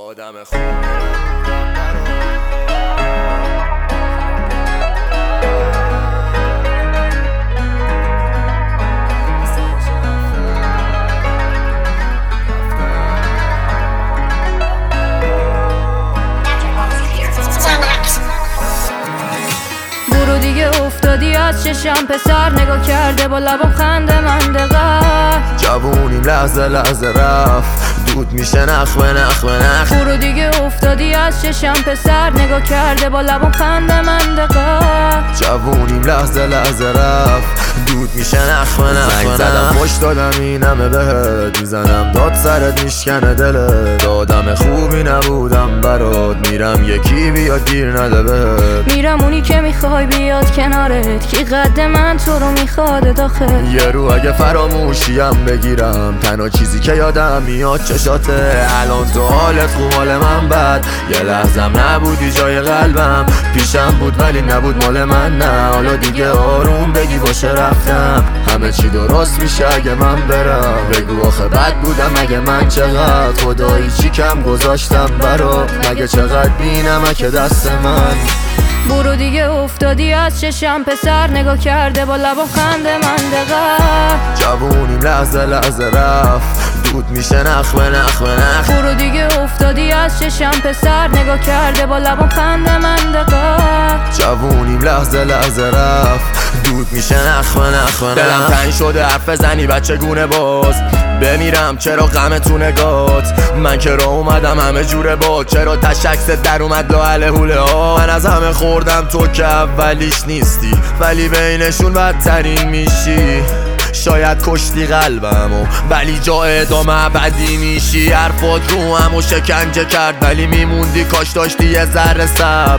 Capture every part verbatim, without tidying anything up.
آدم خوب برو دیگه افتادی از چشم پسر، نگاه کرده با لبم خنده مندقه. جوونیم لحظه لحظه رفت، دود میشه نخ به نخ به نخ. برو دیگه افتادی از چشم پسر، نگاه کرده با لبم خنده مندقه. جوونیم لحظه لحظه رفت، دود میشه نخ به نخ به نخ. زدم پشت دادم اینمه بهت، میزنم داد سرت میشکنه دلت. آدم خوبی نبودم برات، میرم یکی بیاد گیر نده بهت. میرم اونی که میخوای بیاد کنارت، کی قد من تو رو میخواد داخل. یه رو اگه فراموشیم بگیرم، تنها چیزی که یادم میاد چشاته. الان تو حالت خوب مال من بد، یه لحظم نبودی جای قلبم. پیشم بود ولی نبود مال من نه، حالا دیگه آروم بگی باشه رفتم. همه چی درست میشه اگه من برم، بگو آخه بد بودم اگه من چقدر. خدایی چی کم گذاشتم برات، مگه چقدر بینمک دست من. برو دیگه افتادی از چشم پسر، نگاه کرده با لبم خنده مندقه. جوونیم لحظه لحظه رفت، دود میشه نخ به نخ به نخ. برو دیگه افتادی از چشم پسر، نگاه کرده با لبم خنده مندقه. جوونیم لحظه لحظه رفت، دود میشه نخ به نخ به نخ. دلم تنگ شده حرف زنی بچه گونه باز، بمیرم چرا غم تو نگات. من که را اومدم همه جوره با، چرا تشکست در اومد لاحل حوله ها. من از همه خوردم تو که اولیش نیستی، ولی بینشون بدترین میشی. شاید کشتی قلبمو ولی جا ادامه ابدی میشی. حرفات رو همو شکنجه کرد ولی میموندی، کاش داشتی یه ذره صبر.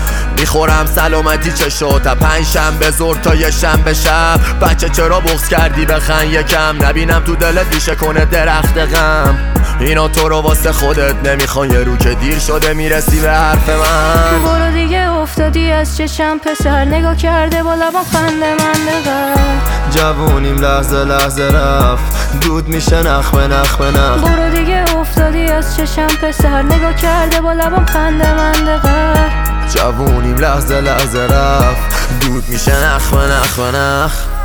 میخورم سلامتی چشاتا، پنج شنبه زور تا یه شنبه شب. بچه چرا بغض کردی بخن یکم، نبینم تو دلت ریشه کنه درخت غم. اینا تو رو واسه خودت نمیخوان، یه رو که دیر شده میرسی به حرف من. برو دیگه افتادی از چشم پسر، نگاه کرده با لبم خنده مندقه. جوونیم لحظه لحظه رفت، دود میشه نخ به نخ به نخ. برو دیگه افتادی از چشم پسر، نگاه کرده با لبم خنده مندقه. جوونیم لحظه لحظه رفت، دود میشه نخ به نخ به نخ.